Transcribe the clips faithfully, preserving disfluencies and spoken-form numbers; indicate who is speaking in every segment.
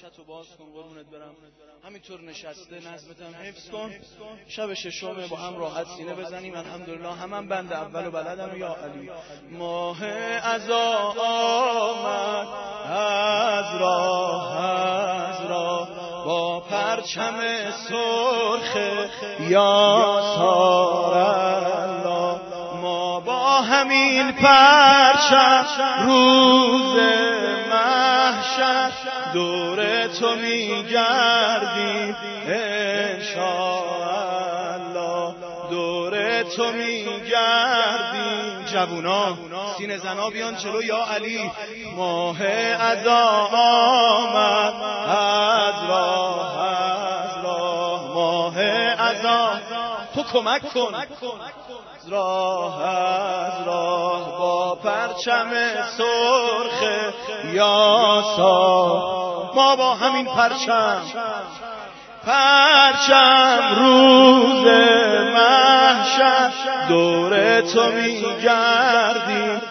Speaker 1: گوشتو باز کن قربونت برم، همینطور نشسته نظمت هم حفظ کن. شب ششم با هم راحت سینه بزنیم. الحمدلله همم هم بند اول و بلدم. یا علی ماه عزا آمد از راه از راه با پرچم سرخ یاسار الله، ما با همین پرچم روز محشر دور تو میگردیم انشاءالله، دور تو میگردیم. جوونا سینه زنا بیان جلو. یا علی ماه عزا آمد از راه از راه، ماه عزا تو کمک کن از راه از راه با پرچم سرخ یاسار، ما با همین پرچم پرچم روز محشر دور تو میگردیم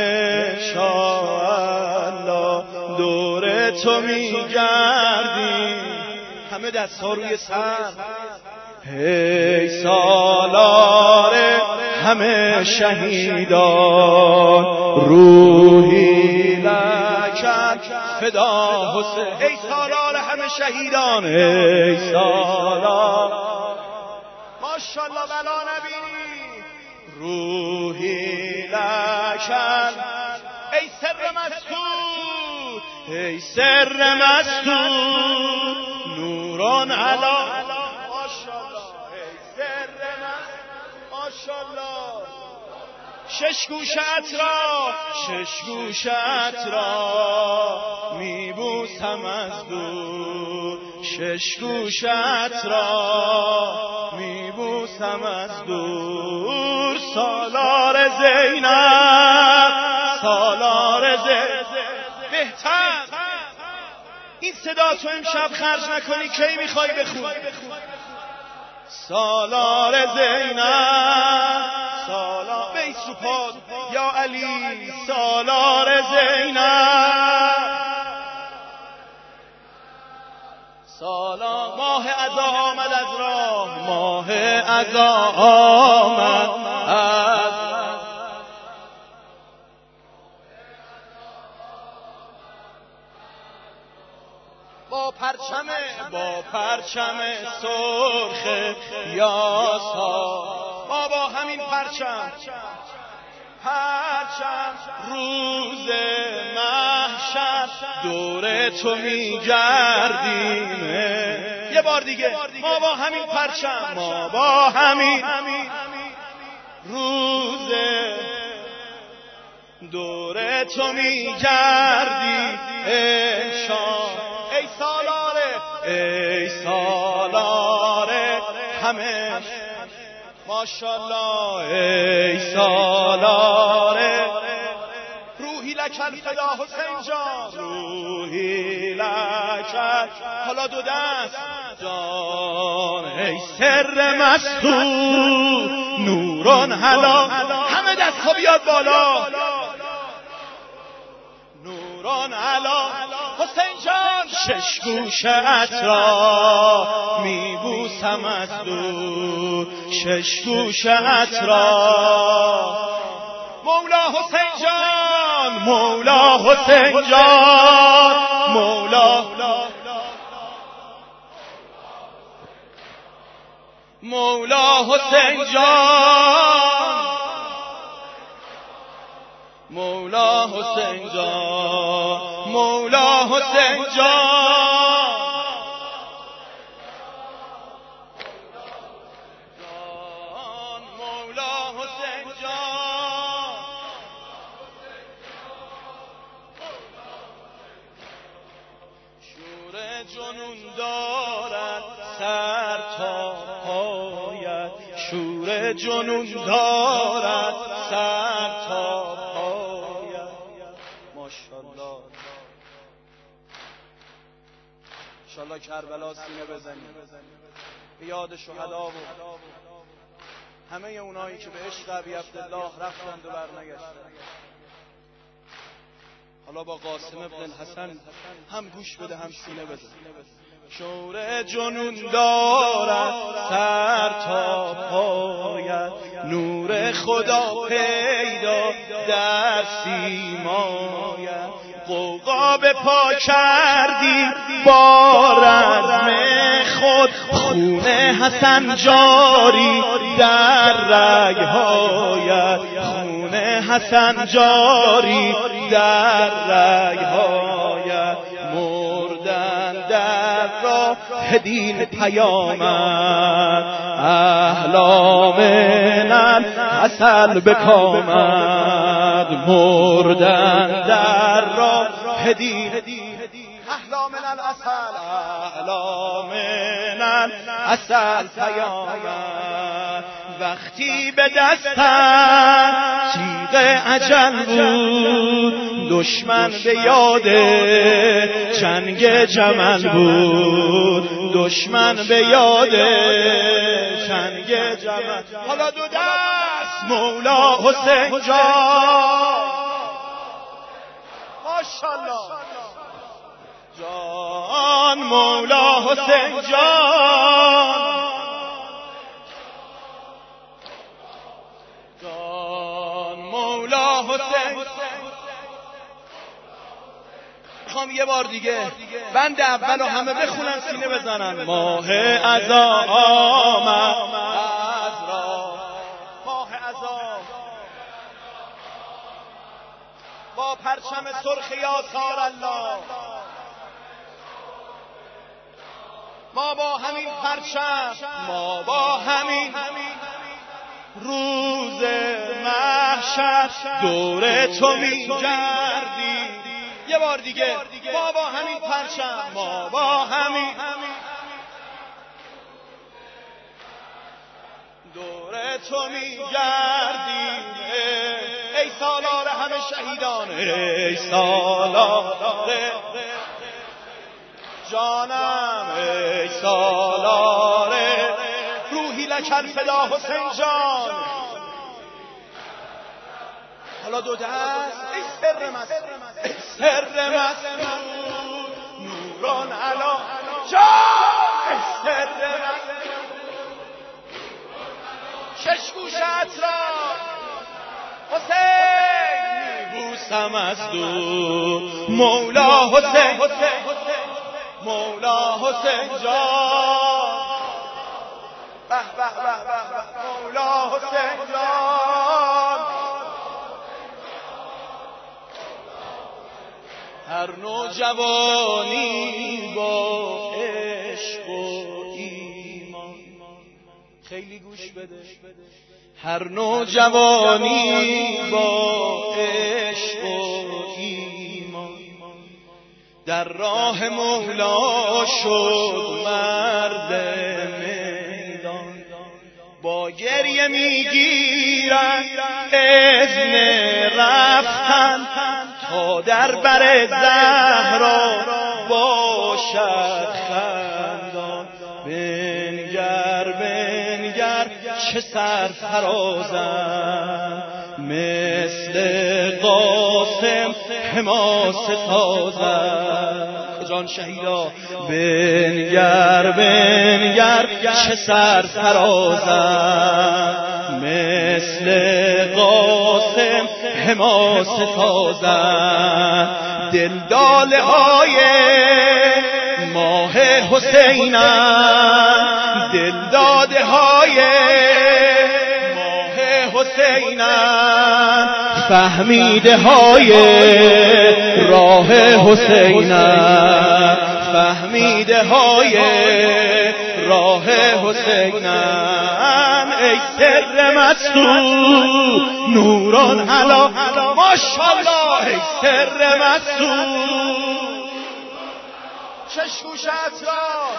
Speaker 1: انشاءالله، دور تو میگردیم. همه دست ها روی سر. ای سالار همه شهیدان روحی لکن فدا حسین. ای سالار همه شهیدان، ای سالار ماشاءالله بلا نبینی روحی لکن. ای سر مستور ای سر مستور نوران علا ماشاءالله. ای سر ماشاءالله شش گوشت را شش گوشت را میبوسم از دور، شش گوشت را میبوسم از دور. سالار زینب سالار زینب بهتر این صدا تو امشب خرج نکنی کی میخوای بخونی؟ سالار زینب سالار بیت سپاد. یا علی سالار زینب سالار. ماه عزا آمد از راه، ماه عزا آمد از با پرچم با پرچم سرخ یاسار، ما با همین پرچم پرچم روز محشر دور تو میگردیم. یه بار دیگه ما با همین پرچم، ما با همین روز دور تو میگردیم انشاءالله. ای سالاره ای سالاره همه ماشاءالله، ای سالاره روحی لکل فدا حسین جان، روحی لکل. حالا دو دست جان ای سر مستور نوران حلا. همه دست ها بیاد بالا. نوران علا حسین جان شش گوشت را میبوسم از دور، شش گوشت را. مولا حسین جان مولا حسین جان مولا مولا حسین جان مولا حسین جان مولا حسین جان مولا حسین جان. شور جنون دارد سر تا پایت، شور جنون دارد سر تا ماشاءالله. انشاءالله کربلا سینه بزنیم به یاد شهدا و همه اونایی که به عشق ابی عبدالله رفتند و برنگشتند. حالا با قاسم ابن الحسن هم گوش بده هم سینه بده. شور جنون دارد سر تا پایت، نور خدا پیدا در سیمایت. غوغا به پا کردی با رزم خود، خون حسن جاری در رگهایت، خون حسن جاری در رگهایت. مردن در راه دین پیامد، اهلا من العسل بکامد. مردن در راه دین اهلا من العسل، اهلا من العسل پیامد. وقتی به دستم تیغ اجل بود، دشمن به یاد چنگ جمل بود، دشمن به یاد چنگ جمل. حالا دو دست مولا حسین جان، ماشاءالله جان، مولا حسین جان، جان مولا حسین. میخوام یه بار دیگه بند اول و همه بخونن سینه بزنن. ماه عزا آمد از راه، ماه عزا با پرچم سرخ یاسار الله. ما با همین پرچم، ما با همین روز محشر دور تو می گردیم. یه بار دیگه ما با همین پرچم، ما با همین دور تو می گردیم. ای سالار همه شهیدان، ای سالار جانم، ای سالار روحی لک الفدا حسین جان. حالا دو دست ای سر مست، ای سر مست نوران علا جان، ای سر مست شش گوش اطراف حسین میبوسم از دور. مولا حسین، مولا حسین جان، به به به به، مولا حسین جان. هر نوجوانی با عشق و ایمان، خیلی گوش بده، هر نوجوانی با عشق و ایمان در راه مولا شد مرد میدان. با گریه میگیرد اذن رفتن تا در بر زهرا باشد خندان. بنگر بنگر چه سرفرازم، مثل قاسم حماس تازم. جان شهیدا بنگر بنگر چه سرفرازم، مثل قاسم حماس تازم. دلداله های ماه حسینم، دلداده های ماه حسینم، فهمیده های راه حسینم، فهمیده های راه حسینم. ای سر مستور نوران علا ماشاءالله، ای سر مستور شش گوش اطراف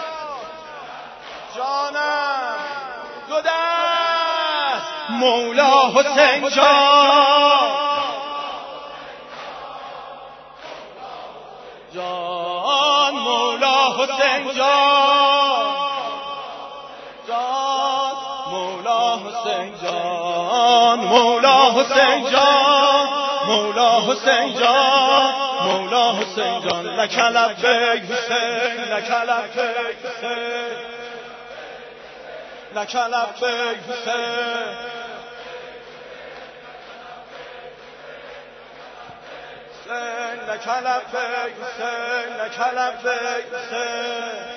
Speaker 1: جانم، دو دست مولا حسین جان، جان مولا حسین جان، جان مولا حسین جان. جان مولا حسین جان مولا حسین جان مولا حسین جان لک لبیک حسین لک لبیک حسین لک لبیک حسین لك لبيك حسين لك لبيك حسين